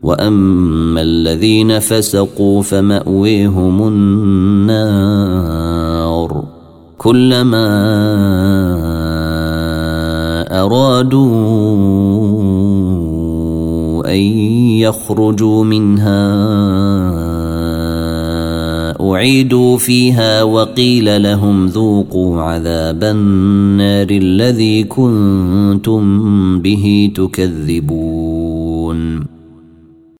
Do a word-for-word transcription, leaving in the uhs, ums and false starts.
وأما الذين فسقوا فمأويهم النار كلما أرادوا أن يخرجوا منها أعيدوا فيها وقيل لهم ذوقوا عذاب النار الذي كنتم به تكذبون